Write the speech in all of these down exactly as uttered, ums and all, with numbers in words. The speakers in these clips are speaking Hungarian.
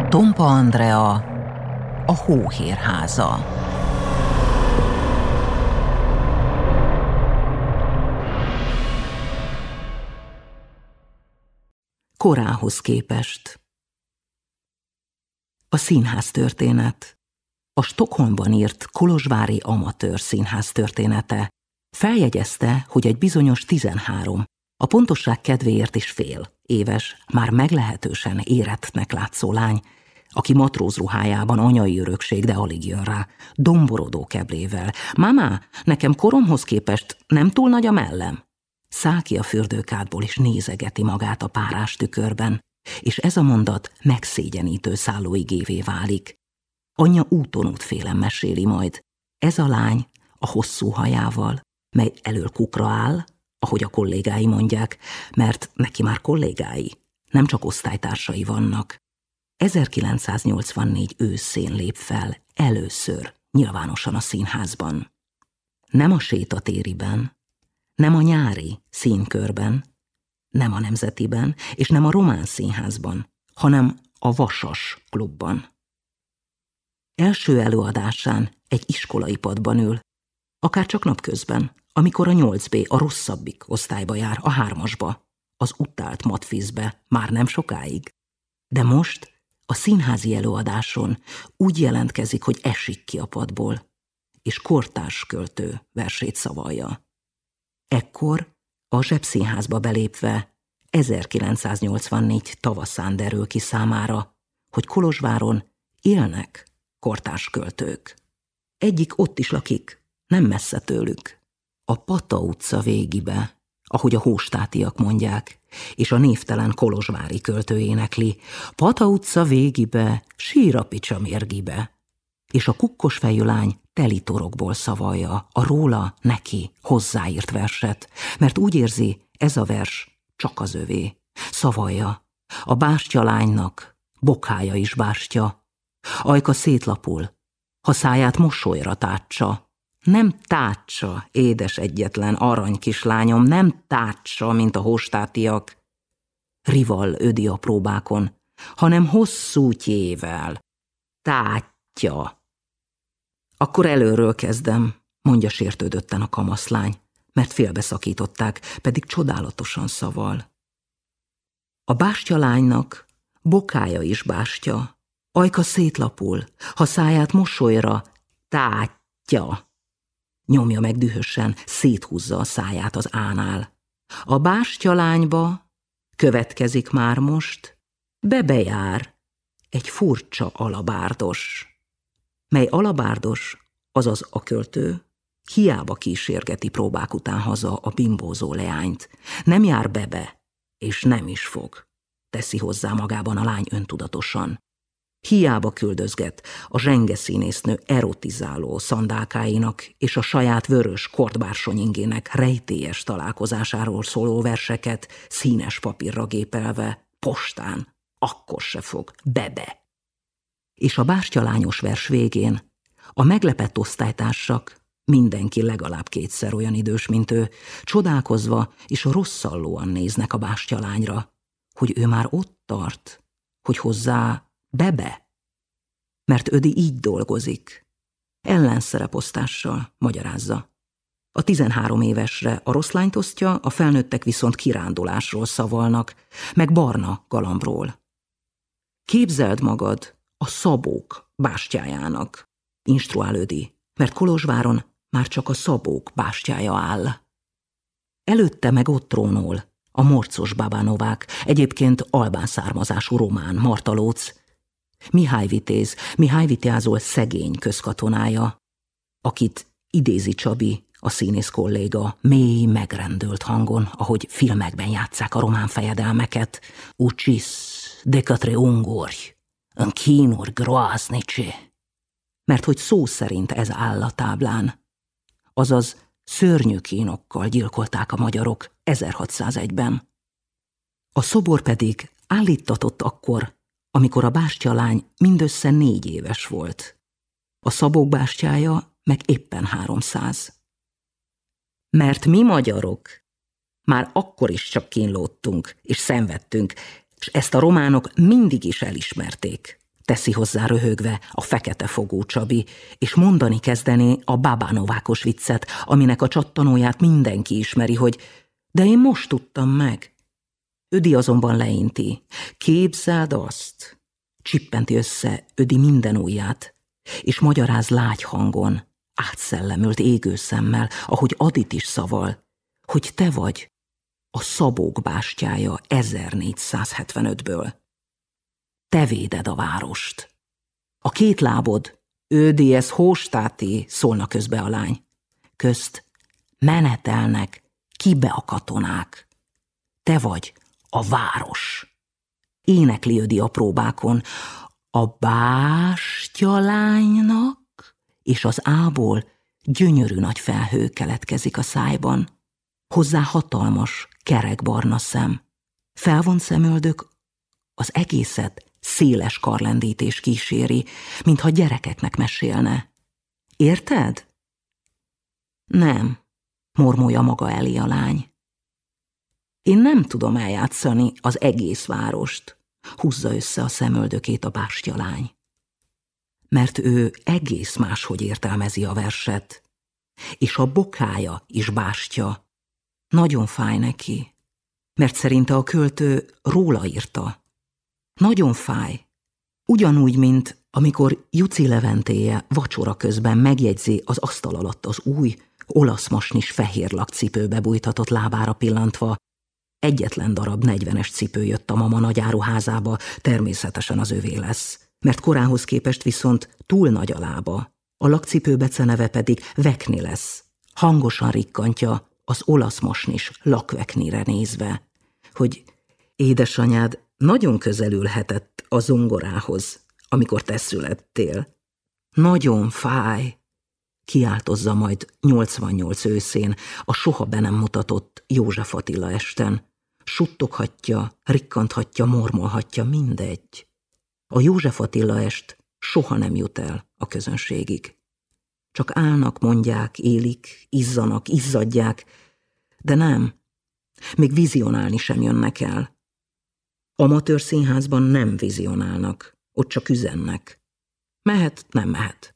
Tompa Andrea, a Hóhérháza. Korához képest. A színház történet. A Stockholmban írt kolozsvári amatőr színház története feljegyezte, hogy egy bizonyos tizenhárom, a pontosság kedvéért is fél éves, már meglehetősen érettnek látszó lány, aki matróz ruhájában anyai örökség, de alig jön rá, domborodó keblével. Mámá, nekem koromhoz képest nem túl nagy a mellem. Száll ki a fürdőkádból, és nézegeti magát a párás tükörben, és ez a mondat megszégyenítő szállóigévé válik. Anyja úton útfélen meséli majd. Ez a lány a hosszú hajával, mely elől kukra áll, ahogy a kollégái mondják, mert neki már kollégái, nem csak osztálytársai vannak. ezerkilencszáznyolcvannégy őszén lép fel először nyilvánosan a színházban. Nem a sétatériben, nem a nyári színkörben, nem a Nemzetiben, és nem a Román Színházban, hanem a Vasas klubban. Első előadásán egy iskolai padban ül, akár csak napközben, amikor a nyolc bé a rosszabbik osztályba jár, a hármasba, az utált matfizbe már nem sokáig. De most a színházi előadáson úgy jelentkezik, hogy esik ki a padból, és kortárs költő versét szavalja. Ekkor a Zsebszínházba belépve ezerkilencszáznyolcvannégy tavaszán derül ki számára, hogy Kolozsváron élnek kortárs költők. Egyik ott is lakik, nem messze tőlük, a Pata utca végibe, ahogy a hóstátiak mondják, és a névtelen kolozsvári költő énekli, Pata utca végibe, sír a picsa mérgibe, és a kukkosfejű lány teli torokból szavalja a róla neki hozzáírt verset, mert úgy érzi, ez a vers csak az övé. Szavalja, a bástya lánynak bokája is bástya, ajka szétlapul, ha száját mosolyra tátsa. Nem tátsa, édes egyetlen arany kislányom, nem tátsa, mint a hóstátiak, rival ödi a próbákon, hanem hosszú tyével. Tátja. Akkor előről kezdem, mondja sértődötten a kamaszlány, mert félbeszakították, pedig csodálatosan szaval. A bástya lánynak bokája is bástya, ajka szétlapul, ha száját mosolyra tátja. Nyomja meg dühösen, széthúzza a száját az ánál. A bástya lányba következik már most, bebejár egy furcsa alabárdos, mely alabárdos, azaz a költő, hiába kísérgeti próbák után haza a bimbózó leányt. Nem jár bebe, és nem is fog, teszi hozzá magában a lány öntudatosan. Hiába küldözget a zsenge színésznő erotizáló szandálkáinak és a saját vörös kortbársonyingének rejtélyes találkozásáról szóló verseket színes papírra gépelve, postán, akkor se fog, bebe. És a bástyalányos vers végén a meglepett osztálytársak, mindenki legalább kétszer olyan idős, mint ő, csodálkozva és rosszallóan néznek a bástyalányra, hogy ő már ott tart, hogy hozzá bebe, mert Ödi így dolgozik. Ellenszereposztással, magyarázza. A tizenhárom évesre a rossz lányt osztja, a felnőttek viszont kirándulásról szavalnak, meg barna galambról. Képzeld magad a Szabók bástyájának, instruál Ödi, mert Kolozsváron már csak a Szabók bástyája áll. Előtte meg ott trónol a morcos babánovák, egyébként albán származású román Martalóc, Mihály Vitéz, Mihály Vitézol szegény közkatonája, akit idézi Csabi, a színész kolléga, mély, megrendült hangon, ahogy filmekben játsszák a román fejedelmeket. Ucis de către ungori, în chinuri groaznice. Mert hogy szó szerint ez áll a táblán. Azaz szörnyű kínokkal gyilkolták a magyarok ezerhatszázegyben. A szobor pedig állíttatott akkor, amikor a bástyalány mindössze négy éves volt. A Szabók bástyája meg éppen háromszáz. Mert mi magyarok már akkor is csak kínlódtunk és szenvedtünk, és ezt a románok mindig is elismerték. teszi hozzá röhögve a fekete fogú Csabi, és mondani kezdené a babánovákos viccet, aminek a csattanóját mindenki ismeri, hogy de én most tudtam meg. Ödi azonban leinti. Képzeld azt! Csippenti össze Ödi minden ujját, és magyaráz lágy hangon, átszellemült égő szemmel, ahogy Adit is szaval, hogy te vagy a Szabók bástyája ezernégyszázhetvenötből. Te véded a várost. A két lábod, Ödi, ez hóstáti, szólna közbe a lány. Közt menetelnek kibe a katonák. Te vagy a város. Énekli Ödi a próbákon. A bástyalánynak, és az ából gyönyörű nagy felhő keletkezik a szájban. Hozzá hatalmas, kerekbarna szem. Felvont szemöldök az egészet széles karlendítés kíséri, mintha gyerekeknek mesélne. Érted? Nem, mormolja maga elé a lány. Én nem tudom eljátszani az egész várost, húzza össze a szemöldökét a bástyalány. Mert ő egész máshogy értelmezi a verset, és a bokája is bástya. Nagyon fáj neki, mert szerinte a költő róla írta. Nagyon fáj, ugyanúgy, mint amikor Juci Leventéje vacsora közben megjegyzi az asztal alatt az új, olasz masnis fehér lakcipőbe bújtatott lábára pillantva. Egyetlen darab negyvenes cipő jött a mama nagyáruházába, természetesen az övé lesz, mert korához képest viszont túl nagy a lába. A lakcipő beceneve pedig Vekni lesz. Hangosan rikkantja az olasz masnis lakveknire nézve, hogy édesanyád nagyon közel ülhetett a zongorához, amikor te születtél. Nagyon fáj, kiáltozza majd nyolcvannyolc őszén a soha be nem mutatott József Attila esten. Suttoghatja, rikkanthatja, mormolhatja, mindegy. A József Attila est soha nem jut el a közönségig. Csak állnak, mondják, élik, izzanak, izzadják, de nem, még vizionálni sem jönnek el. Amatőr színházban nem vizionálnak, ott csak üzennek. Mehet, nem mehet.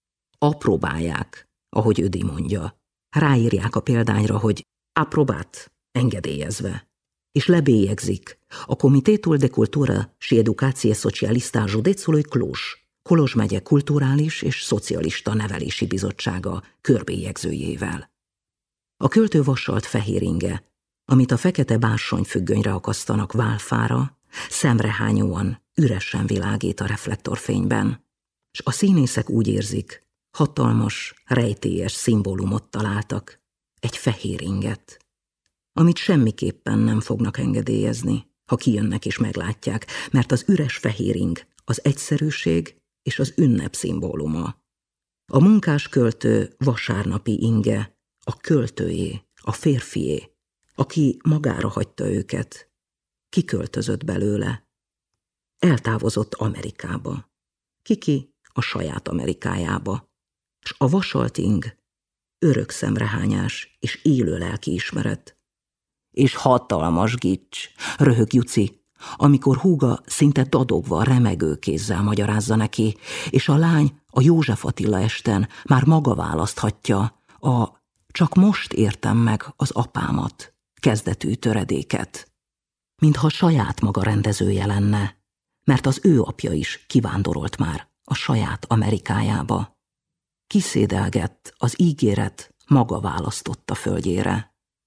Apróbálják, ahogy Ödi mondja. Ráírják a példányra, hogy approbát, engedélyezve. És lebélyegzik a Comité de Cultura și Educație Socialista a Județului Cluj, Kolozs megye kulturális és szocialista nevelési bizottsága körbélyegzőjével. A költő vassalt fehér inge, amit a fekete bársonyfüggönyre akasztanak válfára, szemrehányóan, üresen világít a reflektorfényben, s a színészek úgy érzik, hatalmas, rejtélyes szimbólumot találtak, egy fehér inget, amit semmiképpen nem fognak engedélyezni, ha kijönnek és meglátják, mert az üres fehér ing az egyszerűség és az ünnep szimbóluma. A munkás költő vasárnapi inge a költőjé, a férfié, aki magára hagyta őket, kiköltözött belőle. Eltávozott Amerikába, kiki a saját Amerikájába, s a vasalt ing örök szemrehányás és élő lelkiismeret. És hatalmas gics, röhög Juci, amikor húga szinte dadogva, remegő kézzel magyarázza neki, és a lány a József Attila esten már maga választhatja a csak most értem meg az apámat kezdetű töredéket, mintha saját maga rendezője lenne, mert az ő apja is kivándorolt már a saját Amerikájába. Kiszédelgett az ígéret maga választotta földjére.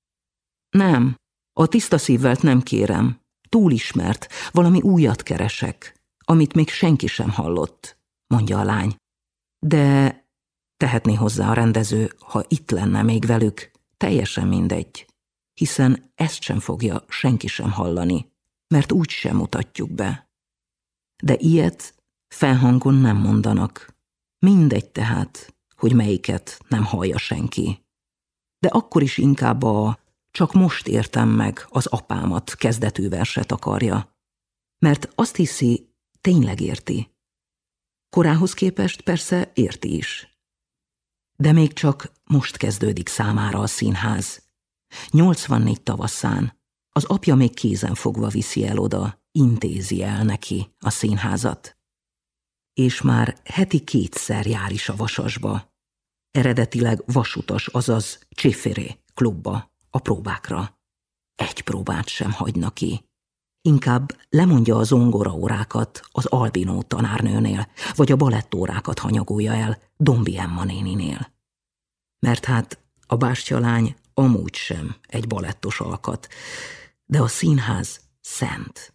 Nem, a tiszta szívvelt nem kérem, túlismert, valami újat keresek, amit még senki sem hallott, mondja a lány. De tehetné hozzá a rendező, ha itt lenne még velük, teljesen mindegy, hiszen ezt sem fogja senki sem hallani, mert úgy sem mutatjuk be. De ilyet felhangon nem mondanak, mindegy tehát, hogy melyiket nem hallja senki. De akkor is inkább a csak most értem meg az apámat kezdetű verset akarja, mert azt hiszi, tényleg érti. Korához képest persze érti is. De még csak most kezdődik számára a színház. nyolcvannégy tavaszán az apja még kézen fogva viszi el oda, intézi el neki a színházat. és már heti kétszer jár is a Vasasba. Eredetileg vasutas, azaz Cséféré klubba, a próbákra. Egy próbát sem hagyna ki. Inkább lemondja a zongoraórákat az Albinó tanárnőnél, vagy a balettórákat hanyagolja el Dombi Emma néninél. Mert hát a bástyalány amúgy sem egy balettos alkat, de a színház szent.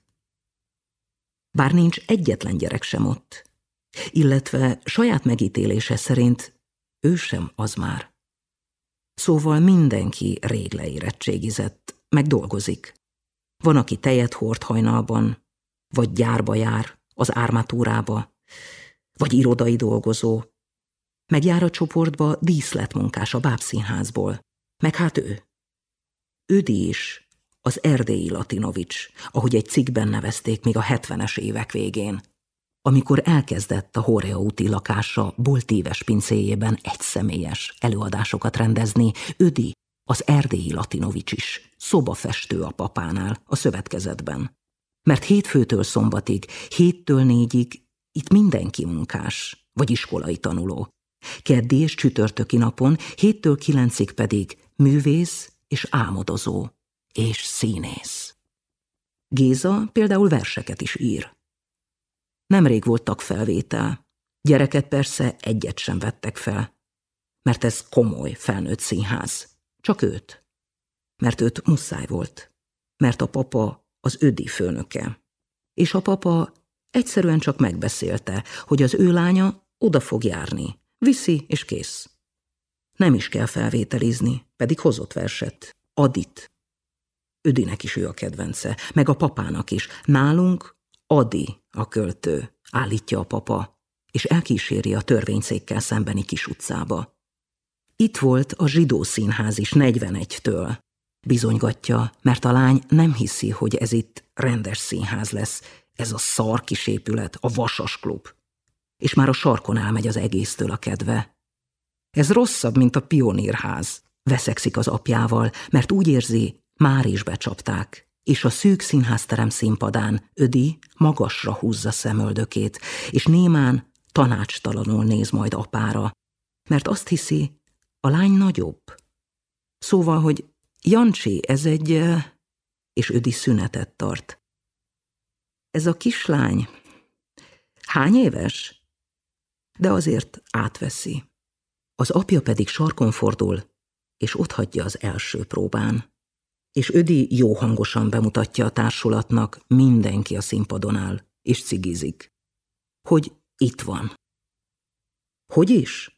Bár nincs egyetlen gyerek sem ott, illetve saját megítélése szerint ő sem az már. Szóval mindenki rég leérettségizett, meg dolgozik. Van, aki tejet hord hajnalban, vagy gyárba jár, az ármatúrába, vagy irodai dolgozó, meg jár a csoportba díszletmunkás a bábszínházból, meg hát ő. Ödi is, az erdélyi Latinovics, ahogy egy cikkben nevezték még a hetvenes évek végén, amikor elkezdett a Horea úti lakása boltíves pincéjében egyszemélyes előadásokat rendezni, Ödi, az erdélyi Latinovics is, szobafestő a papánál, a szövetkezetben. Mert hétfőtől szombatig, héttől négyig itt mindenki munkás, vagy iskolai tanuló. Keddi és csütörtöki napon, héttől kilencig pedig művész és álmodozó, és színész. Géza például verseket is ír. Nemrég volt tagfelvétel. Gyereket persze egyet sem vettek fel, mert ez komoly felnőtt színház. Csak őt. Mert őt muszáj volt. Mert a papa az Ödi főnöke. És a papa egyszerűen csak megbeszélte, hogy az ő lánya oda fog járni. Viszi és kész. Nem is kell felvételizni, pedig hozott verset. Adit. Ödinek is ő a kedvence, meg a papának is. Nálunk Adi a költő, állítja a papa, és elkíséri a törvényszékkel szembeni kis utcába. Itt volt a zsidó színház is negyvenegytől. Bizonygatja, mert a lány nem hiszi, hogy ez itt rendes színház lesz, ez a szar kis épület, a Vasas klub. És már a sarkon elmegy az egésztől a kedve. Ez rosszabb, mint a Pionírház, veszekszik az apjával, mert úgy érzi, már is becsapták, és a szűk színházterem színpadán Ödi magasra húzza szemöldökét, és némán tanácstalanul néz majd apára, mert azt hiszi, a lány nagyobb. Szóval, hogy Jancsi, ez egy... és Ödi szünetet tart. Ez a kislány hány éves? De azért átveszi. Az apja pedig sarkon fordul, és otthagyja az első próbán. És Ödi jó hangosan bemutatja a társulatnak, mindenki a színpadon áll, és cigizik. Hogy itt van. Hogy is?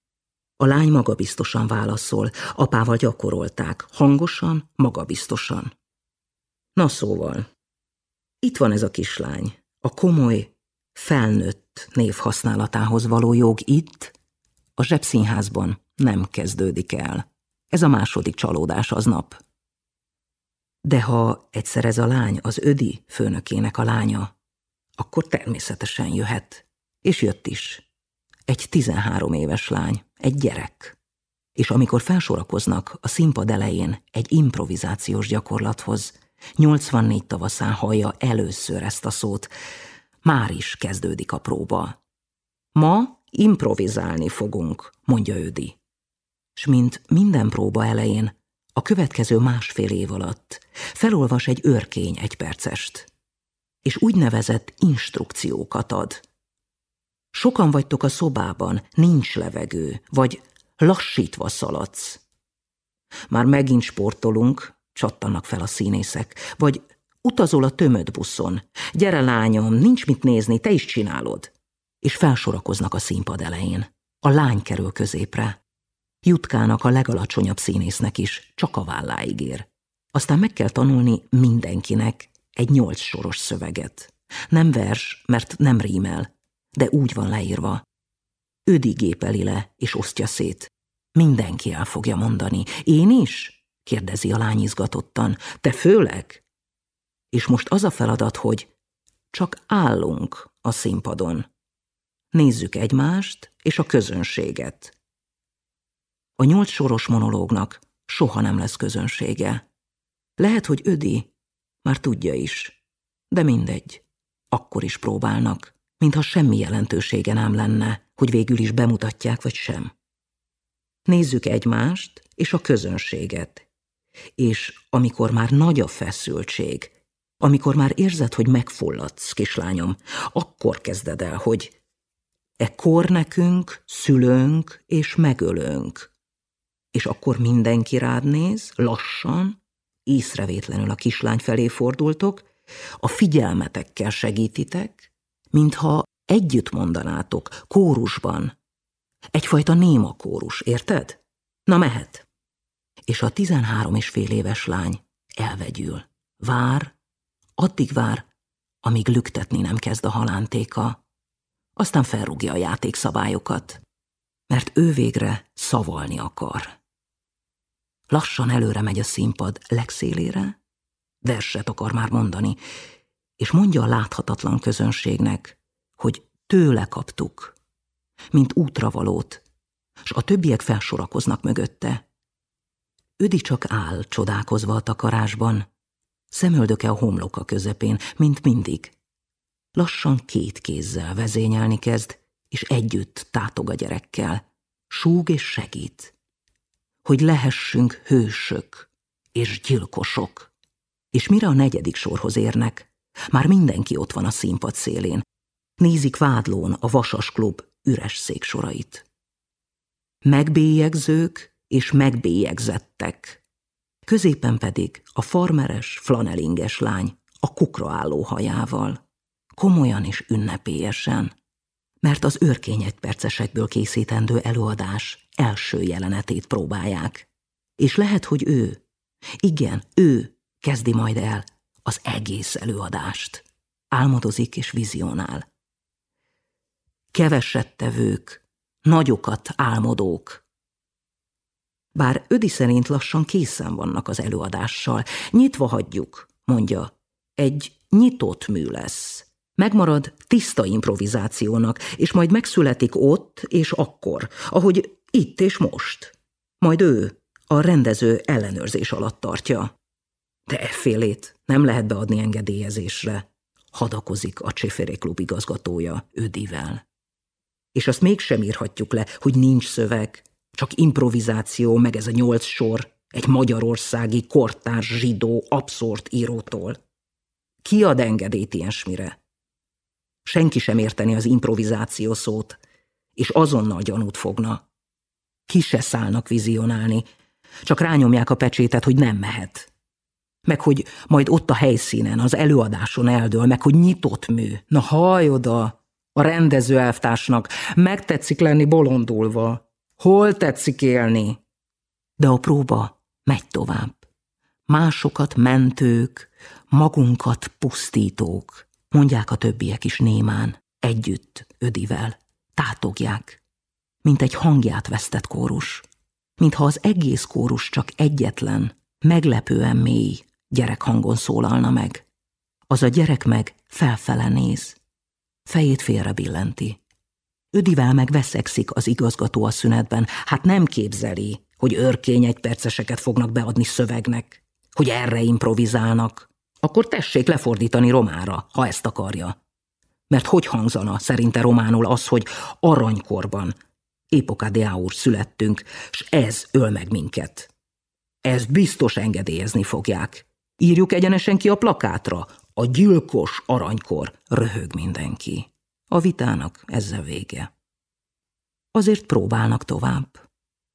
A lány magabiztosan válaszol, apával gyakorolták, hangosan, magabiztosan. Na szóval, itt van ez a kislány, a komoly, felnőtt név használatához való jog itt, a zsebszínházban nem kezdődik el. Ez a második csalódás aznap. De ha egyszer ez a lány az Ödi főnökének a lánya, akkor természetesen jöhet. És jött is. Egy tizenhárom éves lány, egy gyerek. És amikor felsorakoznak a színpad elején egy improvizációs gyakorlathoz, nyolcvannégy tavaszán hallja először ezt a szót, már is kezdődik a próba. Ma improvizálni fogunk, mondja Ödi. S mint minden próba elején, a következő másfél év alatt felolvas egy őrkény egypercest, és úgynevezett instrukciókat ad. Sokan vagytok a szobában, nincs levegő, vagy lassítva szaladsz. Már megint sportolunk, csattanak fel a színészek, vagy utazol a tömött buszon. Gyere lányom, nincs mit nézni, te is csinálod. És felsorakoznak a színpad elején. A lány kerül középre. Jutkának, a legalacsonyabb színésznek is csak a válláig ér. Aztán meg kell tanulni mindenkinek egy nyolc soros szöveget. Nem vers, mert nem rímel, de úgy van leírva. Ödi gépeli le és osztja szét. Mindenki el fogja mondani. Én is? Kérdezi a lány izgatottan. Te főleg? És most az a feladat, hogy csak állunk a színpadon. Nézzük egymást és a közönséget. A nyolc soros monológnak soha nem lesz közönsége. Lehet, hogy Ödi már tudja is, de mindegy, akkor is próbálnak, mintha semmi jelentősége nem lenne, hogy végül is bemutatják vagy sem. Nézzük egymást és a közönséget, és amikor már nagy a feszültség, amikor már érzed, hogy megfulladsz, kislányom, akkor kezded el, hogy ekkor nekünk szülőnk és megölőnk. És akkor mindenki rád néz, lassan, észrevétlenül a kislány felé fordultok, a figyelmetekkel segítitek, mintha együtt mondanátok, kórusban. Egyfajta néma kórus, érted? Na mehet. És a tizenhárom és fél éves lány elvegyül. Vár, addig vár, amíg lüktetni nem kezd a halántéka. Aztán felrúgja a játékszabályokat, mert ő végre szavalni akar. Lassan előre megy a színpad legszélére, verset akar már mondani, és mondja a láthatatlan közönségnek, hogy tőle kaptuk, mint útravalót, s a többiek felsorakoznak mögötte. Ödi csak áll, csodálkozva a takarásban, szemöldöke a homloka közepén, mint mindig. Lassan két kézzel vezényelni kezd, és együtt tátog a gyerekkel, súg és segít, hogy lehessünk hősök és gyilkosok. És mire a negyedik sorhoz érnek, már mindenki ott van a színpad szélén, nézik vádlón a Vasas klub üres széksorait. Megbélyegzők és megbélyegzettek, középen pedig a farmeres, flanelinges lány a kukra álló hajával, komolyan és ünnepélyesen, mert az őrkény egypercesekből készítendő előadás első jelenetét próbálják. És lehet, hogy ő, igen, ő kezdi majd el az egész előadást. Álmodozik és vizionál. Keveset tevők, nagyokat álmodók. Bár Ödi szerint lassan készen vannak az előadással. Nyitva hagyjuk, mondja, egy nyitott mű lesz. Megmarad tiszta improvizációnak, és majd megszületik ott és akkor, ahogy itt és most. Majd ő a rendező ellenőrzés alatt tartja. De effélét nem lehet beadni engedélyezésre, hadakozik a Cséféré klub igazgatója Ödivel. És azt mégsem írhatjuk le, hogy nincs szöveg, csak improvizáció, meg ez a nyolc sor egy magyarországi kortárs zsidó abszurd írótól. Ki ad engedélyt ilyesmire? Senki sem érteni az improvizáció szót, és azonnal gyanút fogna. Ki se szállnak vizionálni, csak rányomják a pecsétet, hogy nem mehet. Meg hogy majd ott a helyszínen, az előadáson eldől, meg hogy nyitott mű. Na hallj oda, a rendező elvtársnak megtetszik lenni bolondulva. Hol tetszik élni? De a próba megy tovább. Másokat mentők, magunkat pusztítók, mondják a többiek is némán, együtt, Ödivel, tátogják, mint egy hangját vesztett kórus, mintha az egész kórus csak egyetlen, meglepően mély gyerekhangon szólalna meg. Az a gyerek meg felfele néz, fejét félre billenti. Ödivel meg veszekszik az igazgató a szünetben, hát nem képzeli, hogy őrkény egyperceseket fognak beadni szövegnek, hogy erre improvizálnak. Akkor tessék lefordítani romára, ha ezt akarja. Mert hogy hangzana szerinte románul az, hogy aranykorban, época de aur születtünk, s ez öl meg minket. Ezt biztos engedélyezni fogják. Írjuk egyenesen ki a plakátra, a gyilkos aranykor, röhög mindenki. A vitának ezzel vége. Azért próbálnak tovább.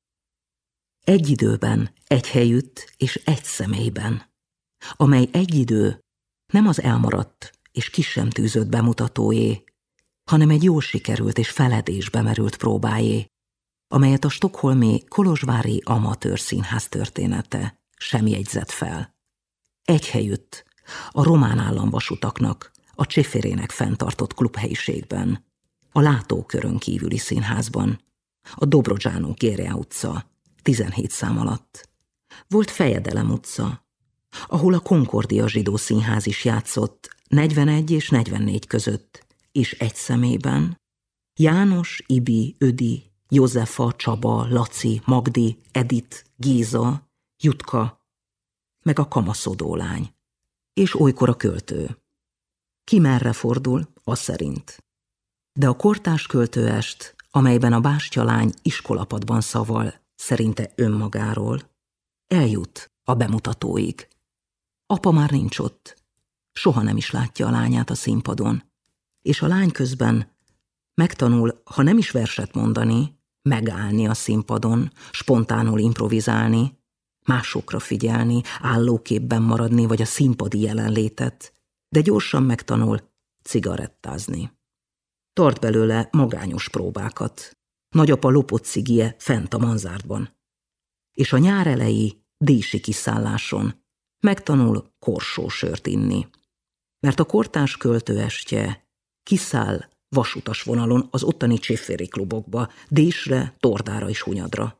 Egy időben, egy helyütt és egy személyben, amely egy idő nem az elmaradt és ki sem tűzött bemutatójé, hanem egy jól sikerült és feledésbe merült próbájé, amelyet a stockholmi Kolozsvári Amatőr Színház története sem jegyzett fel. Egy helyütt, a román államvasutaknak, a Cséférének fenntartott klubhelyiségben, a látókörön kívüli színházban, a Dobrodzsánó Gérje utca, tizenhét szám alatt. Volt Fejedelem utca, ahol a Concordia Zsidó Színház is játszott negyvenegy és negyvennégy között, és egy személyben János, Ibi, Ödi, Józefa, Csaba, Laci, Magdi, Edit, Géza, Jutka, meg a kamaszodó lány, és olykor a költő. Ki merre fordul, az szerint. De a kortárs költőest, amelyben a bástyalány iskolapadban szaval szerinte önmagáról, eljut a bemutatóig. Apa már nincs ott, soha nem is látja a lányát a színpadon, és a lány közben megtanul, ha nem is verset mondani, megállni a színpadon, spontánul improvizálni, másokra figyelni, állóképben maradni, vagy a színpadi jelenlétet, de gyorsan megtanul cigarettázni. Tart belőle magányos próbákat. Nagyapa lopott cigie fent a manzárdban. És a nyár eleji dési kiszálláson megtanul korsósört inni. Mert a kortárs költőestje kiszáll vasutas vonalon az ottani cséfféri klubokba, désre, tordára és hunyadra.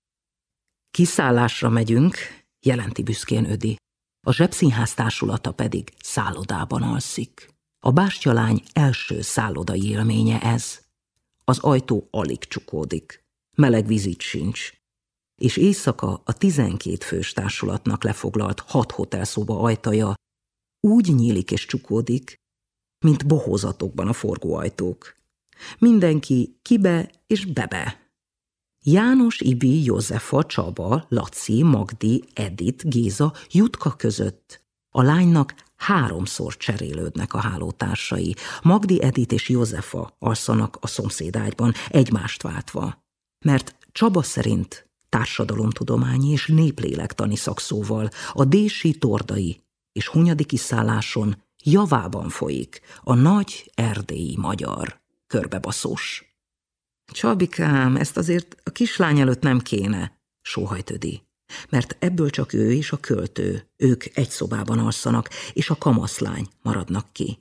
Kiszállásra megyünk, jelenti büszkén Ödi. A zsebszínház társulata pedig szállodában alszik. A bástyalány első szállodai élménye ez. Az ajtó alig csukódik, meleg vízit sincs, és éjszaka a tizenkét fős társulatnak lefoglalt hat hotelszoba ajtaja úgy nyílik és csukódik, mint bohózatokban a forgóajtók. Mindenki kibe és bebe. János, Ibi, Józefa, Csaba, Laci, Magdi, Edith, Géza, Jutka között a lánynak háromszor cserélődnek a hálótársai. Magdi, Edith és Józefa alszanak a szomszédágyban, egymást váltva. Mert Csaba szerint társadalomtudományi és néplélektani szakszóval a dési, tordai és hunyadi kiszálláson javában folyik a nagy erdélyi magyar körbebaszós. Csabikám, ezt azért a kislány előtt nem kéne, sóhajt Ödi, mert ebből csak ő és a költő, ők egy szobában alszanak, és a kamaszlány maradnak ki.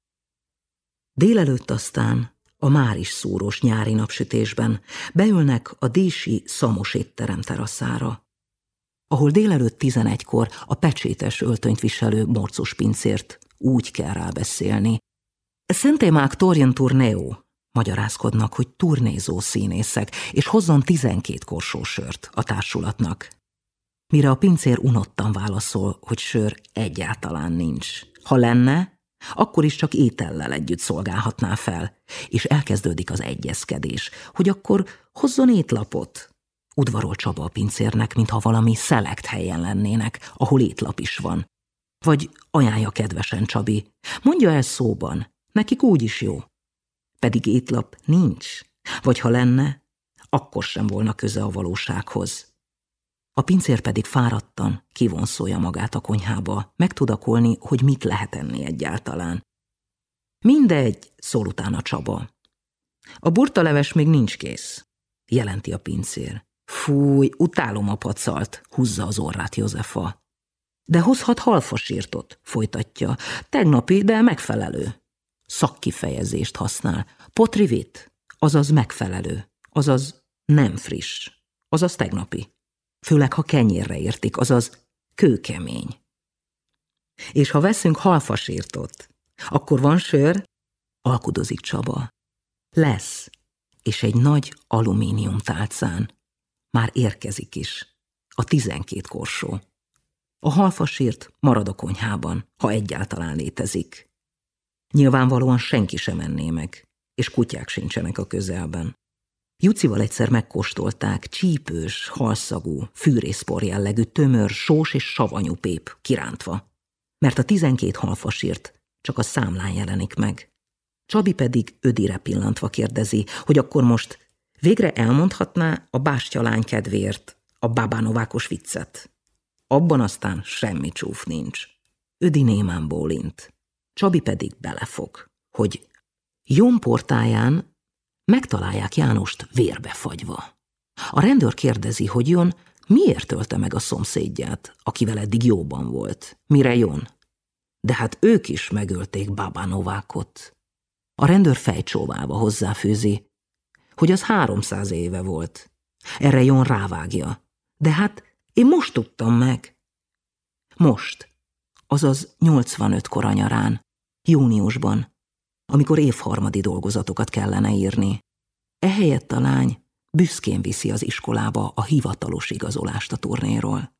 Délelőtt aztán a már is szúrós nyári napsütésben beülnek a dési szamos étterem teraszára, ahol délelőtt tizenegykor a pecsétes öltönyt viselő morcos pincért úgy kell rábeszélni. Szentémák torjen turnéó, magyarázkodnak, hogy turnézó színészek, és hozzon tizenkét korsó sört a társulatnak. Mire a pincér unottan válaszol, hogy sör egyáltalán nincs. Ha lenne, akkor is csak étellel együtt szolgálhatná fel, és elkezdődik az egyezkedés, hogy akkor hozzon étlapot. Udvarol Csaba a pincérnek, mintha valami szelekt helyen lennének, ahol étlap is van. Vagy ajánlja kedvesen Csabi, mondja el szóban, nekik úgy is jó. Pedig étlap nincs, vagy ha lenne, akkor sem volna köze a valósághoz. A pincér pedig fáradtan kivonszolja magát a konyhába, megtudakolni, hogy mit lehet enni egyáltalán. Mindegy, szól utána Csaba. A burtaleves még nincs kész, jelenti a pincér. Fúj, utálom a pacalt, húzza az orrát Józefa. De hozhat halfasírtot, folytatja. Tegnapi, de megfelelő. Szakkifejezést használ. Potrivit, azaz megfelelő, azaz nem friss, azaz tegnapi. Főleg, ha kenyérre értik, azaz kőkemény. És ha veszünk halfasírtot, akkor van sör? Alkudozik Csaba. Lesz, és egy nagy alumínium tálcán. Már érkezik is. A tizenkét korsó. A halfasírt marad a konyhában, ha egyáltalán létezik. Nyilvánvalóan senki sem enné meg, és kutyák sincsenek a közelben. Jucival egyszer megkóstolták csípős, halszagú, fűrészpor jellegű, tömör, sós és savanyú pép kirántva, mert a tizenkét halfasírt csak a számlán jelenik meg. Csabi pedig Ödire pillantva kérdezi, hogy akkor most végre elmondhatná a bástyalány kedvéért a babánovákos viccet. Abban aztán semmi csúf nincs. Ödi némán bólint. Csabi pedig belefog, hogy Jón portáján megtalálják Jánost vérbefagyva. A rendőr kérdezi, hogy Jón miért ölte meg a szomszédját, akivel eddig jóban volt. Mire Jón? De hát ők is megölték Babánovákot. A rendőr fejcsóválva hozzáfűzi, hogy az háromszáz éve volt. Erre Jón rávágja. De hát én most tudtam meg. Most, azaz nyolcvanöt koranyarán, júniusban, amikor évharmadi dolgozatokat kellene írni. Ehelyett a lány büszkén viszi az iskolába a hivatalos igazolást a turnéról.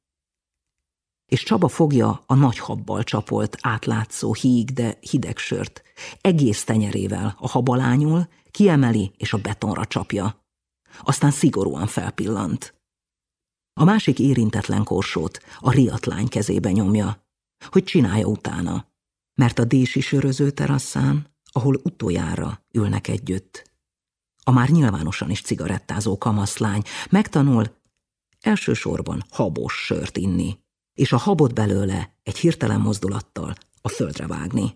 És Csaba fogja a nagy habbal csapolt, átlátszó, híg, de hideg sört, egész tenyerével a habalányul, kiemeli és a betonra csapja. Aztán szigorúan felpillant. A másik érintetlen korsót a riadlány kezébe nyomja, hogy csinálja utána, mert a dési söröző terasszán, ahol utoljára ülnek együtt, a már nyilvánosan is cigarettázó kamaszlány megtanul elsősorban habos sört inni, és a habot belőle egy hirtelen mozdulattal a földre vágni.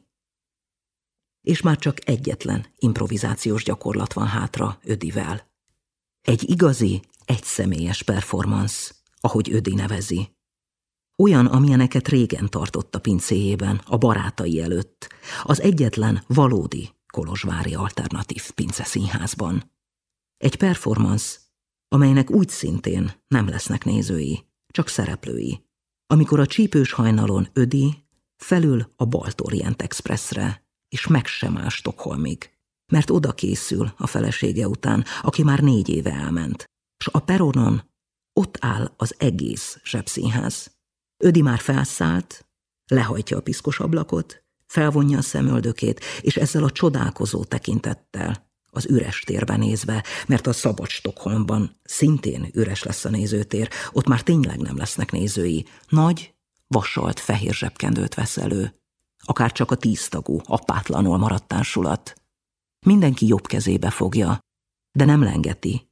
És már csak egyetlen improvizációs gyakorlat van hátra Ödivel. Egy igazi, egyszemélyes performance, ahogy Ödi nevezi. Olyan, amilyeneket régen tartott a pincéjében, a barátai előtt, az egyetlen valódi kolozsvári alternatív pinceszínházban. Egy performance, amelynek úgy szintén nem lesznek nézői, csak szereplői, amikor a csípős hajnalon Ödi felül a Balt-Orient Expressre, és meg sem áll Stockholmig, mert oda készül a felesége után, aki már négy éve elment, s a peronon ott áll az egész zsebszínház. Ödi már felszállt, lehajtja a piszkos ablakot, felvonja a szemöldökét, és ezzel a csodálkozó tekintettel, az üres térbe nézve, mert a szabad Stockholmban szintén üres lesz a nézőtér, ott már tényleg nem lesznek nézői, nagy, vasalt fehér zsebkendőt vesz elő, akár csak a tíztagú, apátlanul maradt társulat. Mindenki jobb kezébe fogja, de nem lengeti.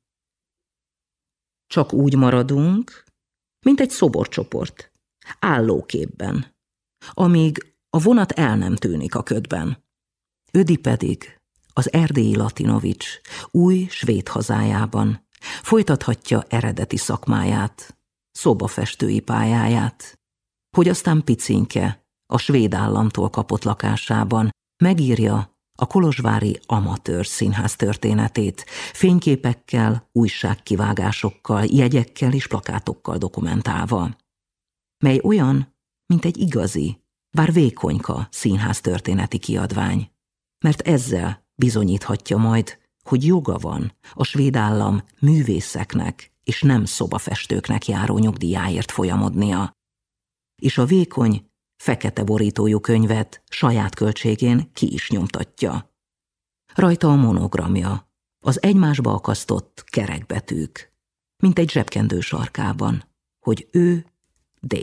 Csak úgy maradunk, mint egy szoborcsoport, állóképben, amíg a vonat el nem tűnik a ködben. Ödi pedig az erdélyi Latinovics új svéd hazájában folytathatja eredeti szakmáját, szobafestői pályáját, hogy aztán picinke a svéd államtól kapott lakásában megírja a kolozsvári amatőr színház történetét, fényképekkel, újságkivágásokkal, jegyekkel és plakátokkal dokumentálva, mely olyan, mint egy igazi, bár vékonyka színház történeti kiadvány, mert ezzel bizonyíthatja majd, hogy joga van a svéd állam művészeknek és nem szobafestőknek járó nyugdíjáért folyamodnia, és a vékony, fekete borítójú könyvet saját költségén ki is nyomtatja. Rajta a monogramja, az egymásba akasztott kerekbetűk, mint egy zsebkendő sarkában, hogy ő D.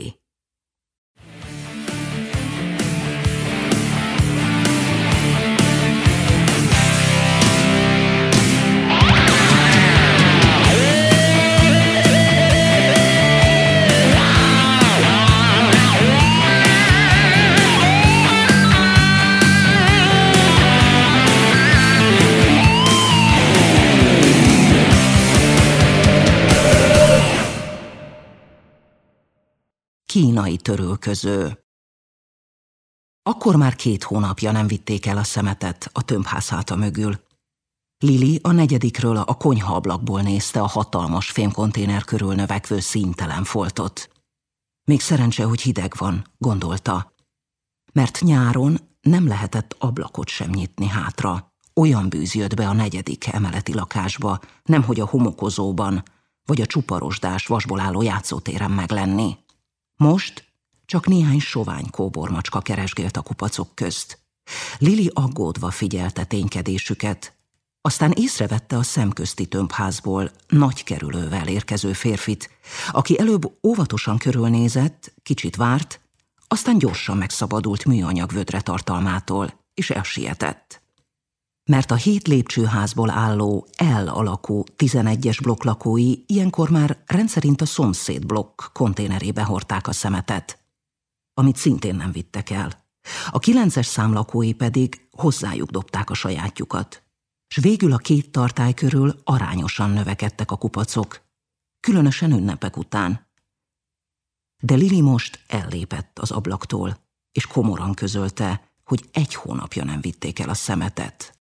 Kínai törölköző. Akkor már két hónapja nem vitték el a szemetet a tömbház háta mögül. Lili a negyedikről a konyhaablakból nézte a hatalmas fémkonténer körül növekvő színtelen foltot. Még szerencse, hogy hideg van, gondolta. Mert nyáron nem lehetett ablakot sem nyitni hátra. Olyan bűz jött be a negyedik emeleti lakásba, nemhogy a homokozóban, vagy a csuparosdás vasból álló játszótéren meglenni. Most csak néhány sovány kóbormacska keresgélt a kupacok közt. Lili aggódva figyelte ténykedésüket, aztán észrevette a szemközti tömbházból nagy kerülővel érkező férfit, aki előbb óvatosan körülnézett, kicsit várt, aztán gyorsan megszabadult műanyag vödre tartalmától, és elsietett. Mert a hét lépcsőházból álló L alakú tizenegyes blokk lakói ilyenkor már rendszerint a szomszéd blokk konténerébe hordták a szemetet, amit szintén nem vittek el. A kilences szám lakói pedig hozzájuk dobták a sajátjukat, s végül a két tartály körül arányosan növekedtek a kupacok, különösen ünnepek után. De Lili most ellépett az ablaktól, és komoran közölte, hogy egy hónapja nem vitték el a szemetet.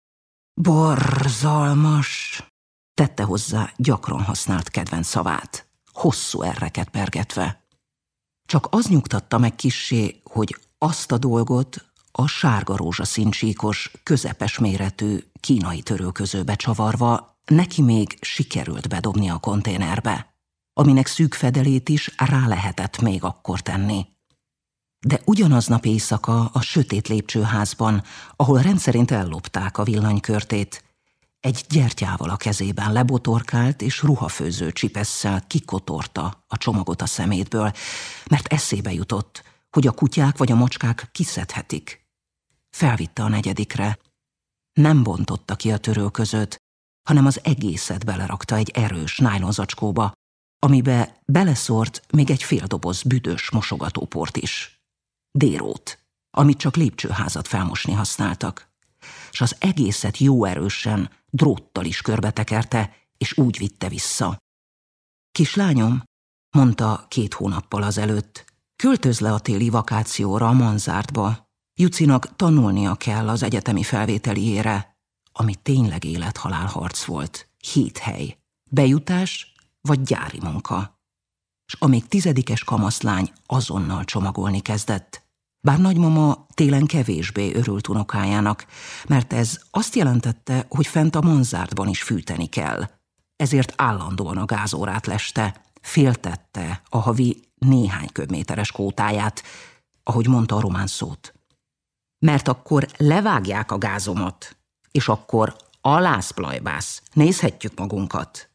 Borzalmas, tette hozzá gyakran használt kedvenc szavát, hosszú erreket pergetve. Csak az nyugtatta meg kissé, hogy azt a dolgot a sárga rózsaszín csíkos, közepes méretű kínai törölközőbe csavarva neki még sikerült bedobni a konténerbe, aminek szűk fedelét is rá lehetett még akkor tenni. De ugyanaznap éjszaka a sötét lépcsőházban, ahol rendszerint ellopták a villanykörtét, Egy gyertyával a kezében lebotorkált és ruhafőző csipesszel kikotorta a csomagot a szemétből, mert eszébe jutott, hogy a kutyák vagy a macskák kiszedhetik. Felvitte a negyedikre. Nem bontotta ki a törölközőt, hanem az egészet belerakta egy erős nájlonzacskóba, amibe beleszórt még egy fél doboz büdös mosogatóport is. Dérót, amit csak lépcsőházat felmosni használtak, s az egészet jó erősen dróttal is körbetekerte, és úgy vitte vissza. Kislányom, mondta két hónappal azelőtt, költöz le a téli vakációra a Manzárdba. Jucinak tanulnia kell az egyetemi felvételiére, ami tényleg élet-halálharc volt. Hét hely, bejutás vagy gyári munka. S a még tizedikes kamaszlány azonnal csomagolni kezdett. Bár nagymama télen kevésbé örült unokájának, mert ez azt jelentette, hogy fent a Manzárdban is fűteni kell. Ezért állandóan a gázórát leste, féltette a havi néhány köbméteres kótáját, ahogy mondta a román szót. Mert akkor levágják a gázomat, és akkor alászplajbász, nézhetjük magunkat.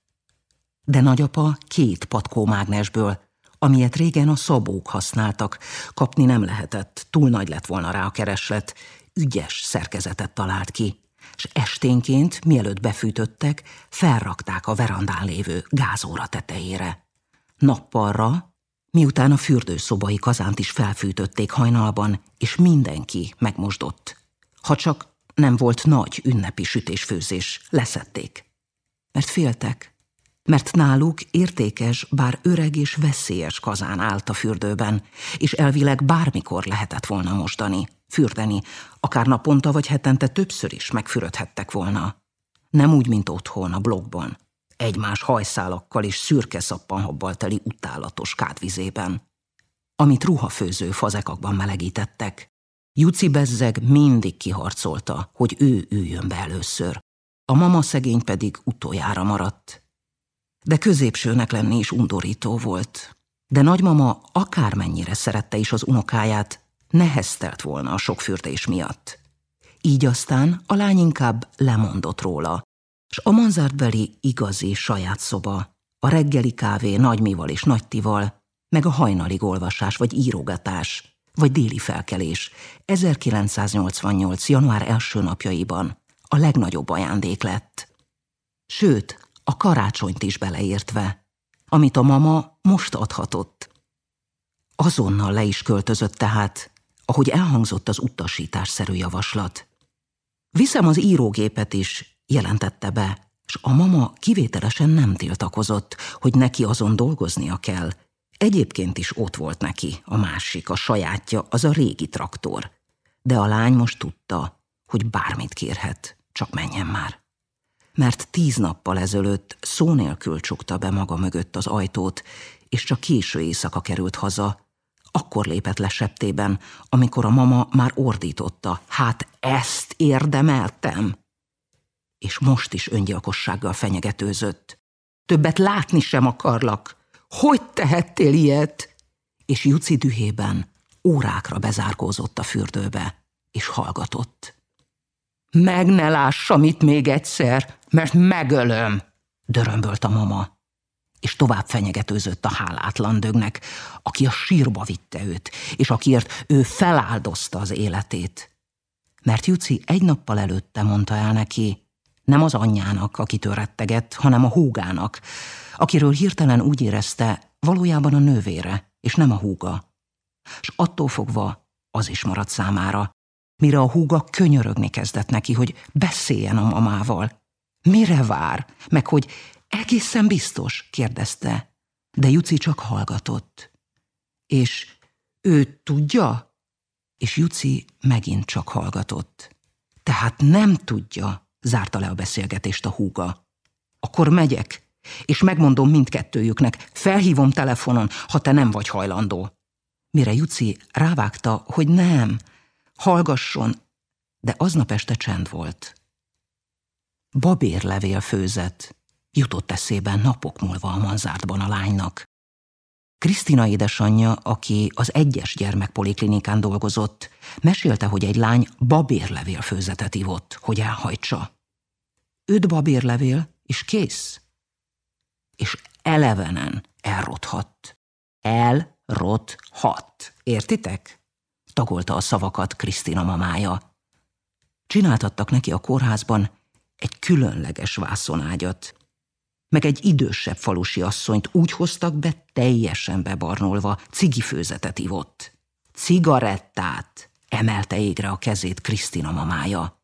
De nagyapa két patkómágnesből, amilyet régen a szabók használtak, kapni nem lehetett, túl nagy lett volna rá a kereslet, ügyes szerkezetet talált ki, és esténként, mielőtt befűtöttek, felrakták a verandán lévő gázóra tetejére. Nappalra, miután a fürdőszobai kazánt is felfűtötték hajnalban, és mindenki megmosdott. Ha csak nem volt nagy ünnepi sütésfőzés, leszedték. Mert féltek. Mert náluk értékes, bár öreg és veszélyes kazán állt a fürdőben, és elvileg bármikor lehetett volna mosdani, fürdeni, akár naponta vagy hetente többször is megfürödhettek volna. Nem úgy, mint otthon, a blokkban, egymás hajszálakkal és szürke szappanhabbal teli utálatos kádvizében, amit ruhafőző fazekakban melegítettek. Juci bezzeg mindig kiharcolta, hogy ő üljön be először, a mama szegény pedig utoljára maradt. De középsőnek lenni is undorító volt. De nagymama akármennyire szerette is az unokáját, neheztelt volna a sok fürdés miatt. Így aztán a lány inkább lemondott róla, s a manzárdbeli igazi saját szoba, a reggeli kávé nagymival és nagytival, meg a hajnalig olvasás vagy írogatás, vagy déli felkelés ezerkilencszáznyolcvannyolc. január első napjaiban a legnagyobb ajándék lett. Sőt, a karácsonyt is beleértve, amit a mama most adhatott. Azonnal le is költözött tehát, ahogy elhangzott az utasításszerű javaslat. Viszem az írógépet is, jelentette be, s a mama kivételesen nem tiltakozott, hogy neki azon dolgoznia kell. Egyébként is ott volt neki a másik, a sajátja, az a régi traktor. De a lány most tudta, hogy bármit kérhet, csak menjen már. Mert tíz nappal ezelőtt szó nélkül csukta be maga mögött az ajtót, és csak késő éjszaka került haza. Akkor lépett le septében, amikor a mama már ordította, hát ezt érdemeltem. És most is öngyilkossággal fenyegetőzött. Többet látni sem akarlak. Hogy tehettél ilyet? És Juci dühében órákra bezárkózott a fürdőbe, és hallgatott. Meg ne lássam itt még egyszer, mert megölöm, dörömbölt a mama, és tovább fenyegetőzött a hálátlan dögnek, aki a sírba vitte őt, és akiért ő feláldozta az életét. Mert Juci egy nappal előtte mondta el neki, nem az anyjának, akitől rettegett, hanem a húgának, akiről hirtelen úgy érezte, valójában a nővére, és nem a húga. S attól fogva az is maradt számára, mire a húga könyörögni kezdett neki, hogy beszéljen a mamával. Mire vár? Meg hogy egészen biztos? Kérdezte. De Juci csak hallgatott. És ő tudja? És Juci megint csak hallgatott. Tehát nem tudja, zárta le a beszélgetést a húga. Akkor megyek, és megmondom mindkettőjüknek, felhívom telefonon, ha te nem vagy hajlandó. Mire Juci rávágta, hogy nem, hallgasson, de aznap este csend volt. Babérlevél főzet jutott eszébe napok múlva a Manzárdban a lánynak. Krisztina édesanyja, aki az egyes gyermekpoliklinikán dolgozott, mesélte, hogy egy lány babérlevél főzetet ivott, hogy elhajtsa. öt babérlevél, és kész. És elevenen elrothatt. Elrothatt. Értitek? Tagolta a szavakat Krisztina mamája. Csináltattak neki a kórházban egy különleges vászonágyat. Meg egy idősebb falusi asszonyt úgy hoztak be, teljesen bebarnolva, cigifőzetet ivott. Cigarettát, emelte égre a kezét Krisztina mamája.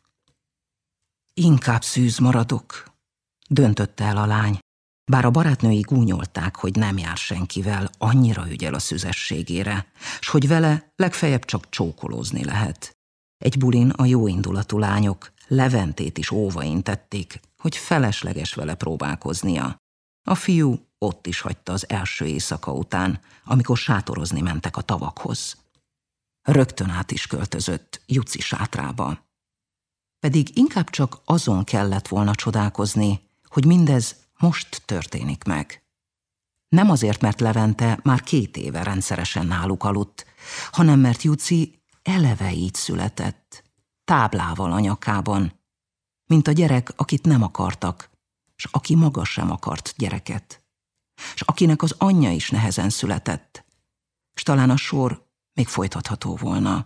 Inkább szűz maradok, döntötte el a lány, bár a barátnői gúnyolták, hogy nem jár senkivel, annyira ügyel a szüzességére, s hogy vele legfeljebb csak csókolózni lehet. Egy bulin a jóindulatú lányok Leventét is óva intették, hogy felesleges vele próbálkoznia. A fiú ott is hagyta az első éjszaka után, amikor sátorozni mentek a tavakhoz. Rögtön át is költözött Juci sátrába. Pedig inkább csak azon kellett volna csodálkozni, hogy mindez most történik meg. Nem azért, mert Levente már két éve rendszeresen náluk aludt, hanem mert Juci eleve így született, táblával a nyakában, mint a gyerek, akit nem akartak, s aki maga sem akart gyereket, s akinek az anyja is nehezen született, s talán a sor még folytatható volna.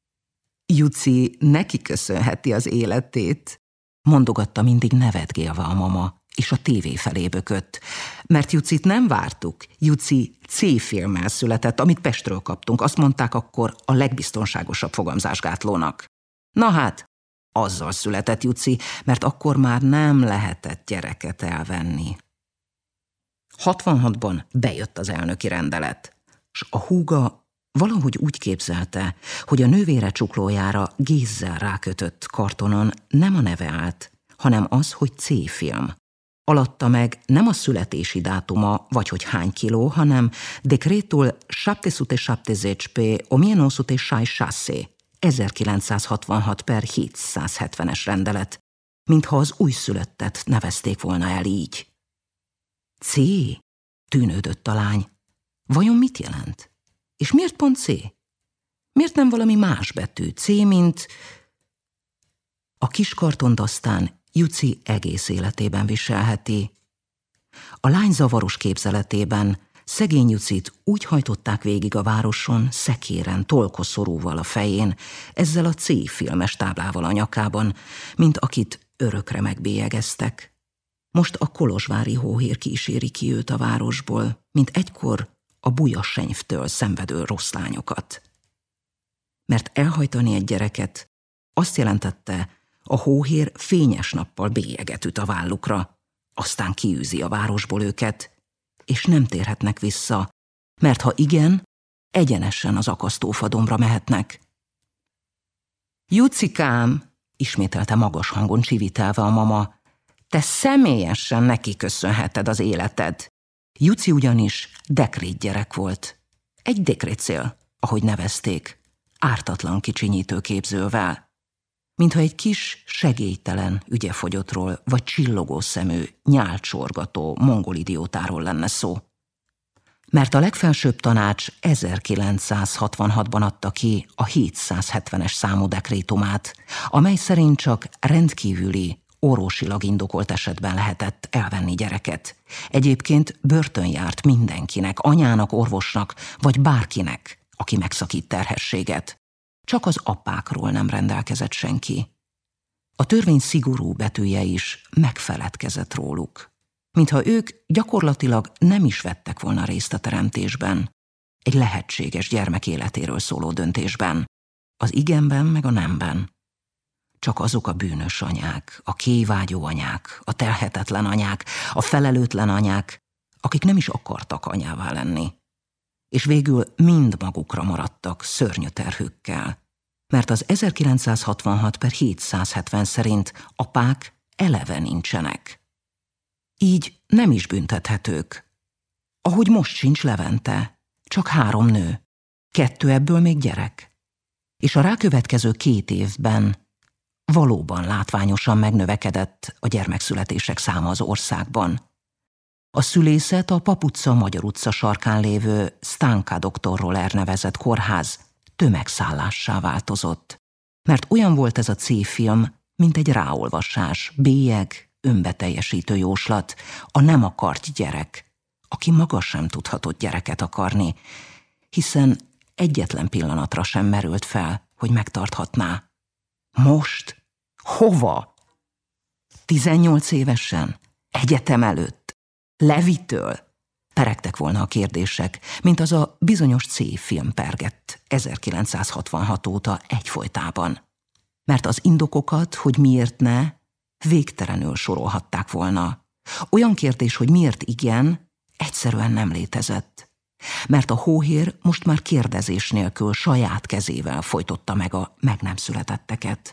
Juci neki köszönheti az életét, mondogatta mindig nevetgélve a mama, és a tévé felé bökött, mert Jucit nem vártuk. Juci C-filmmel született, amit Pestről kaptunk, azt mondták akkor a legbiztonságosabb fogamzásgátlónak. Na hát, azzal született Juci, mert akkor már nem lehetett gyereket elvenni. hatvanhatban bejött az elnöki rendelet, s a húga valahogy úgy képzelte, hogy a nővére csuklójára gézzel rákötött kartonon nem a neve állt, hanem az, hogy C-film. Alatta meg nem a születési dátuma, vagy hogy hány kiló, hanem Decretul șapteszázhetvanhét pe o mie nouă sute șaizeci și șase, ezerkilencszázhatvanhat per hétszázhetvenes rendelet, mintha az újszülöttet nevezték volna el így. C? Tűnődött a lány. Vajon mit jelent? És miért pont C? Miért nem valami más betű? C, mint... A kis kartont aztán Juci egész életében viselheti. A lány zavaros képzeletében szegény Jucit úgy hajtották végig a városon, szekéren, tolkoszorúval a fején, ezzel a C-filmes táblával a nyakában, mint akit örökre megbélyegeztek. Most a kolozsvári hóhér kíséri ki őt a városból, mint egykor a bujasenyvtől szenvedő rossz lányokat. Mert elhajtani egy gyereket azt jelentette, a hóhér fényes nappal bélyeget üt a vállukra, aztán kiűzi a városból őket, és nem térhetnek vissza, mert ha igen, egyenesen az akasztófadomra mehetnek. Jucikám, ismételte magas hangon csivitelve a mama, te személyesen neki köszönheted az életed. Juci ugyanis dekrét gyerek volt. Egy dekrétcél, ahogy nevezték, ártatlan kicsinyítő képzővel. Mintha egy kis, segélytelen ügyefogyottról vagy csillogó szemű, nyálcsorgató mongol idiótáról lenne szó. Mert a legfelsőbb tanács ezerkilencszázhatvanhatban adta ki a hétszázhetvenes számú dekrétumát, amely szerint csak rendkívüli, orvosilag indokolt esetben lehetett elvenni gyereket. Egyébként börtön járt mindenkinek, anyának, orvosnak, vagy bárkinek, aki megszakít terhességet. Csak az apákról nem rendelkezett senki. A törvény szigorú betűje is megfeledkezett róluk, mintha ők gyakorlatilag nem is vettek volna részt a teremtésben, egy lehetséges gyermek életéről szóló döntésben, az igenben meg a nemben. Csak azok a bűnös anyák, a kévágyó anyák, a telhetetlen anyák, a felelőtlen anyák, akik nem is akartak anyává lenni. És végül mind magukra maradtak szörnyű terhükkel, mert az ezerkilencszázhatvanhat per hétszázhetven szerint apák eleve nincsenek. Így nem is büntethetők. Ahogy most sincs Levente, csak három nő, kettő ebből még gyerek. És a rákövetkező két évben valóban látványosan megnövekedett a gyermekszületések száma az országban. A szülészet a Paputca Magyar utca sarkán lévő Stanka doktorról elnevezett kórház tömegszállássá változott, mert olyan volt ez a C-film, mint egy ráolvasás, bélyeg, önbeteljesítő jóslat, a nem akart gyerek, aki maga sem tudhatott gyereket akarni, hiszen egyetlen pillanatra sem merült fel, hogy megtarthatná. Most? Hova? Tizennyolc évesen? Egyetem előtt? Levitől? Peregtek volna a kérdések, mint az a bizonyos C-film pergett ezerkilencszázhatvanhat óta egyfolytában. Mert az indokokat, hogy miért ne, végtelenül sorolhatták volna. Olyan kérdés, hogy miért igen, egyszerűen nem létezett. Mert a hóhér most már kérdezés nélkül saját kezével folytotta meg a meg nem születetteket.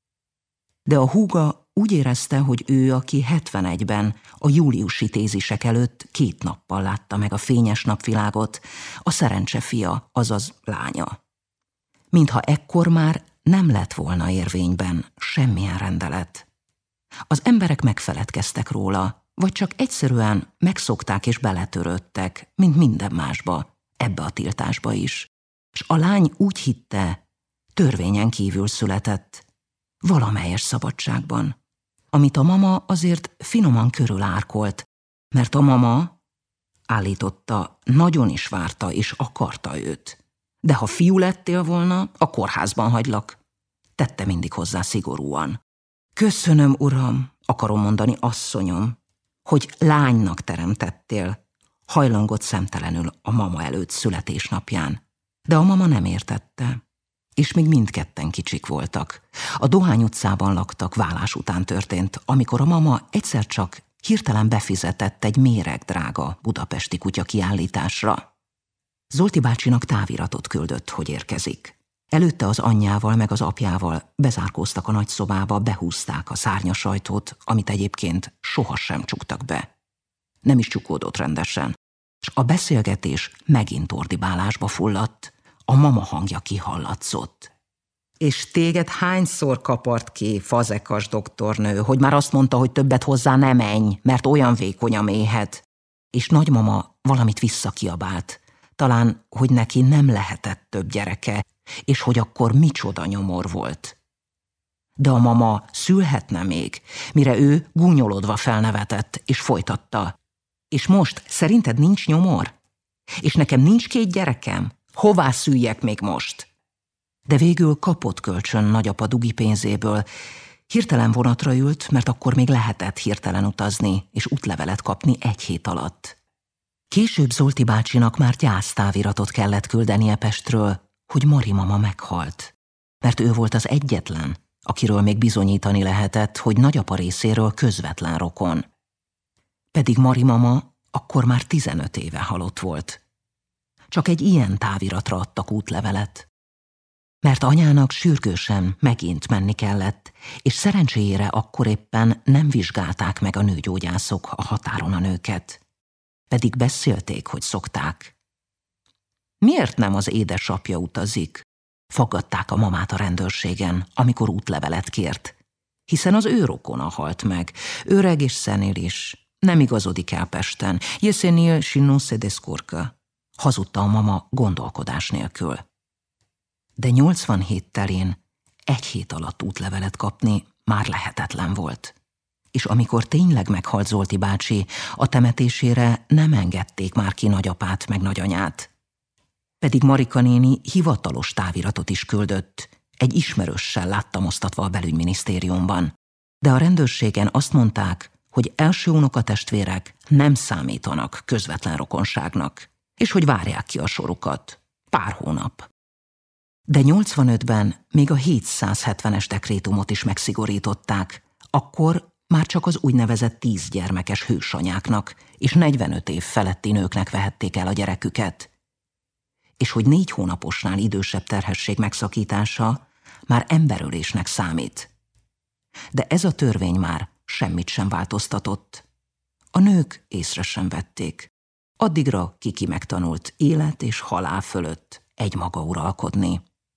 De a húga úgy érezte, hogy ő, aki hetvenegyben a júliusi tézisek előtt két nappal látta meg a fényes napvilágot, a szerencse fia, azaz lánya. Mintha ekkor már nem lett volna érvényben semmilyen rendelet. Az emberek megfeledkeztek róla, vagy csak egyszerűen megszokták és beletörődtek, mint minden másba, ebbe a tiltásba is. És a lány úgy hitte, törvényen kívül született, valamelyes szabadságban, amit a mama azért finoman körülárkolt, mert a mama, állította, nagyon is várta és akarta őt. De ha fiú lettél volna, a kórházban hagylak, tette mindig hozzá szigorúan. Köszönöm, uram, akarom mondani, asszonyom, hogy lánynak teremtettél, hajlongott szemtelenül a mama előtt születésnapján. De a mama nem értette. És még mindketten kicsik voltak. A Dohány utcában laktak, válás után történt, amikor a mama egyszer csak hirtelen befizetett egy méregdrága budapesti kutya kiállításra. Zolti bácsinak táviratot küldött, hogy érkezik. Előtte az anyjával meg az apjával bezárkóztak a nagyszobába, behúzták a szárnyas ajtót, amit egyébként sohasem csuktak be. Nem is csukódott rendesen, és a beszélgetés megint ordibálásba fulladt. A mama hangja kihallatszott. És téged hányszor kapart ki, fazekas doktornő, hogy már azt mondta, hogy többet hozzá ne menj, mert olyan vékony a méhed. És nagymama valamit visszakiabált. Talán, hogy neki nem lehetett több gyereke, és hogy akkor micsoda nyomor volt. De a mama szülhetne még, mire ő gúnyolódva felnevetett, és folytatta. És most szerinted nincs nyomor? És nekem nincs két gyerekem? Hová szüljek még most? De végül kapott kölcsön nagyapa dugi pénzéből. Hirtelen vonatra ült, mert akkor még lehetett hirtelen utazni, és útlevelet kapni egy hét alatt. Később Zolti bácsinak már gyásztáviratot kellett küldenie Pestről, hogy Mari mama meghalt. Mert ő volt az egyetlen, akiről még bizonyítani lehetett, hogy nagyapa részéről közvetlen rokon. Pedig Mari mama akkor már tizenöt éve halott volt. Csak egy ilyen táviratra adtak útlevelet. Mert anyának sürgősen megint menni kellett, és szerencséjére akkor éppen nem vizsgálták meg a nőgyógyászok a határon a nőket. Pedig beszélték, hogy szokták. Miért nem az édesapja utazik? Faggatták a mamát a rendőrségen, amikor útlevelet kért. Hiszen az ő rokona halt meg, öreg és szenilis, nem igazodik el Pesten. Jeszenil sinno se descurca. Hazudta a mama gondolkodás nélkül. De nyolcvanhét telén egy hét alatt útlevelet kapni már lehetetlen volt. És amikor tényleg meghalt Zolti bácsi, a temetésére nem engedték már ki nagyapát meg nagyanyát. Pedig Marika néni hivatalos táviratot is küldött, egy ismerőssel láttamoztatva a belügyminisztériumban. De a rendőrségen azt mondták, hogy első unokatestvérek nem számítanak közvetlen rokonságnak, és hogy várják ki a sorukat. Pár hónap. De nyolcvanötben még a hétszázhetvenes dekrétumot is megszigorították, akkor már csak az úgynevezett tíz gyermekes hősanyáknak és negyvenöt év feletti nőknek vehették el a gyereküket. És hogy négy hónaposnál idősebb terhesség megszakítása már emberölésnek számít. De ez a törvény már semmit sem változtatott. A nők észre sem vették. Addigra Kiki megtanult élet és halál fölött egymaga uralkodni.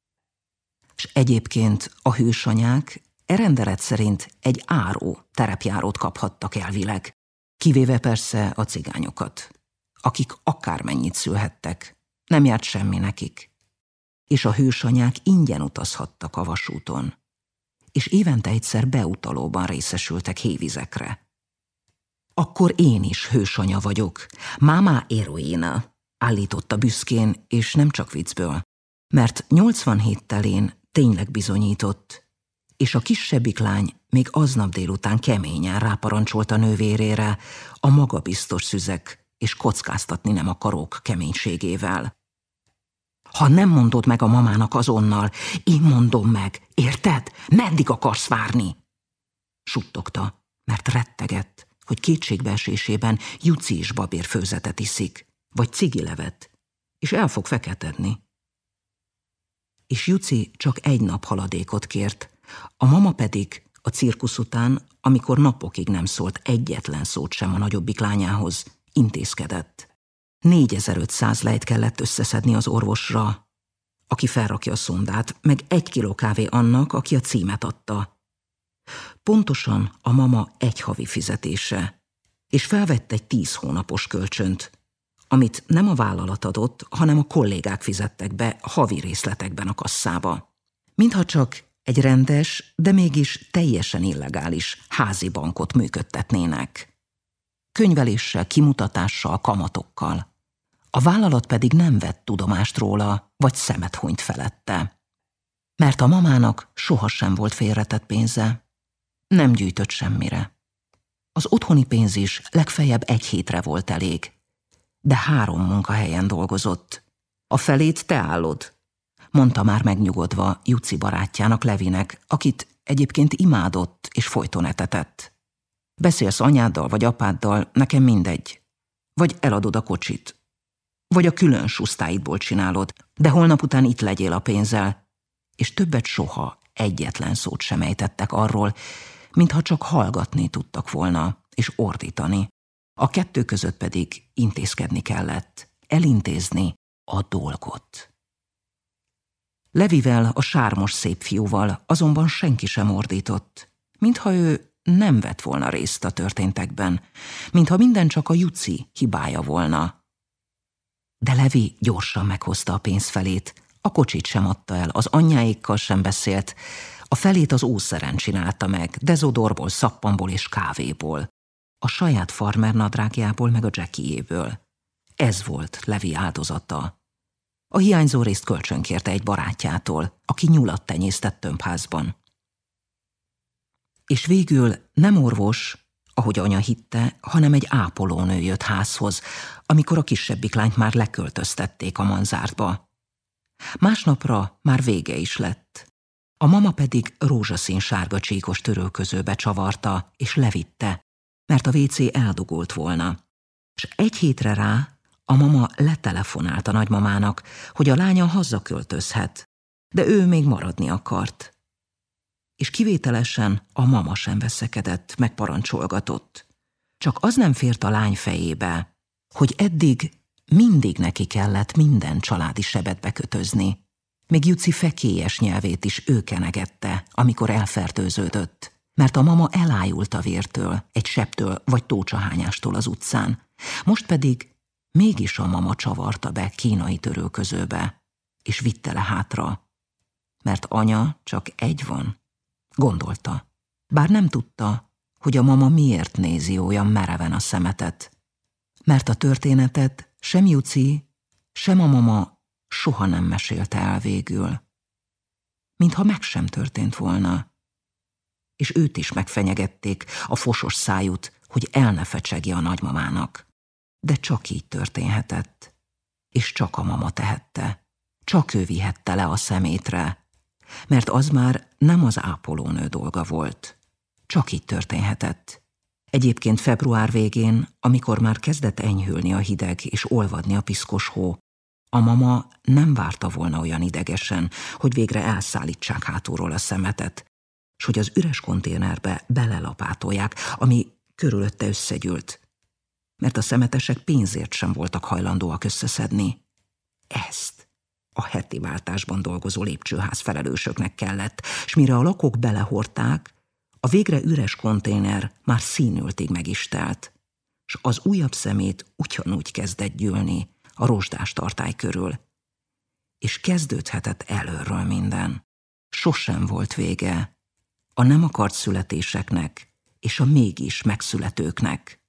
És egyébként a hősanyák e rendelet szerint egy áró terepjárót kaphattak elvileg, kivéve persze a cigányokat, akik akármennyit szülhettek, nem járt semmi nekik. És a hősanyák ingyen utazhattak a vasúton. és évente egyszer beutalóban részesültek hévizekre. Akkor én is hősanya vagyok, mámá heroína, állította büszkén, és nem csak viccből, mert nyolcvanhét telén tényleg bizonyított, és a kisebbik lány még aznap délután keményen ráparancsolta nővérére a magabiztos szüzek és kockáztatni nem akarók keménységével. Ha nem mondod meg a mamának azonnal, én mondom meg, érted? Meddig akarsz várni? Suttogta, mert rettegett, hogy kétségbeesésében Juci is babérfőzetet iszik, vagy cigilevet, és el fog feketedni. És Juci csak egy nap haladékot kért, a mama pedig a cirkusz után, amikor napokig nem szólt egyetlen szót sem a nagyobbik lányához, intézkedett. négyezer-ötszáz lejt kellett összeszedni az orvosra, aki felrakja a szondát, meg egy kiló kávé annak, aki a címet adta. Pontosan a mama egy havi fizetése, és felvett egy tíz hónapos kölcsönt, amit nem a vállalat adott, hanem a kollégák fizettek be havi részletekben a kasszába. Mintha csak egy rendes, de mégis teljesen illegális házi bankot működtetnének. Könyveléssel, kimutatással, kamatokkal. A vállalat pedig nem vett tudomást róla, vagy szemet hunyt felette. Mert a mamának sohasem volt félretett pénze. Nem gyűjtött semmire. Az otthoni pénz is legfeljebb egy hétre volt elég, de három munkahelyen dolgozott. A felét te állod, mondta már megnyugodva Juci barátjának, Levinek, akit egyébként imádott és folyton etetett. Beszélsz anyáddal vagy apáddal, nekem mindegy. Vagy eladod a kocsit. Vagy a külön susztáidból csinálod, de holnap után itt legyél a pénzzel. És többet soha egyetlen szót sem ejtettek arról, mintha csak hallgatni tudtak volna, és ordítani. A kettő között pedig intézkedni kellett, elintézni a dolgot. Levivel, a sármos szép fiúval azonban senki sem ordított, mintha ő nem vett volna részt a történtekben, mintha minden csak a Juci hibája volna. De Levi gyorsan meghozta a pénzfelét, a kocsit sem adta el, az anyjáékkal sem beszélt, a felét az ószeren csinálta meg, dezodorból, szappanból és kávéból, a saját farmer nadrágjából meg a Jackiéből. Ez volt Levi áldozata. A hiányzó részt kölcsönkérte egy barátjától, aki nyulat tenyésztett tömbházban. És végül nem orvos, ahogy anya hitte, hanem egy ápolónő jött házhoz, amikor a kisebbik lányt már leköltöztették a manzártba. Másnapra már vége is lett. A mama pedig rózsaszín sárga csíkos törölközőbe csavarta, és levitte, mert a vécé eldugult volna. És egy hétre rá a mama letelefonált a nagymamának, hogy a lánya hazaköltözhet, de ő még maradni akart. És kivételesen a mama sem veszekedett, megparancsolgatott. Csak az nem fért a lány fejébe, hogy eddig mindig neki kellett minden családi sebet bekötözni. Még Juci fekélyes nyelvét is ő kenegette, amikor elfertőződött, mert a mama elájult a vértől, egy sebtől vagy tócsahányástól az utcán. Most pedig mégis a mama csavarta be kínai törölközőbe, és vitte le hátra. Mert anya csak egy van, gondolta. Bár nem tudta, hogy a mama miért nézi olyan mereven a szemetet. Mert a történetet sem Juci, sem a mama soha nem mesélte el végül. Mintha meg sem történt volna. És őt is megfenyegették, a fosos szájút, hogy el ne fecsegje a nagymamának. De csak így történhetett. És csak a mama tehette. Csak ő vihette le a szemétre. Mert az már nem az ápolónő dolga volt. Csak így történhetett. Egyébként február végén, amikor már kezdett enyhülni a hideg és olvadni a piszkos hó, a mama nem várta volna olyan idegesen, hogy végre elszállítsák hátulról a szemetet, s hogy az üres konténerbe belelapátolják, ami körülötte összegyűlt, mert a szemetesek pénzért sem voltak hajlandóak összeszedni. Ezt a heti váltásban dolgozó lépcsőház felelősöknek kellett, s mire a lakók belehordták, a végre üres konténer már színültig meg is telt, s az újabb szemét ugyanúgy kezdett gyűlni a rozsdás tartály körül. És kezdődhetett előről minden. Sosem volt vége, a nem akart születéseknek és a mégis megszületőknek.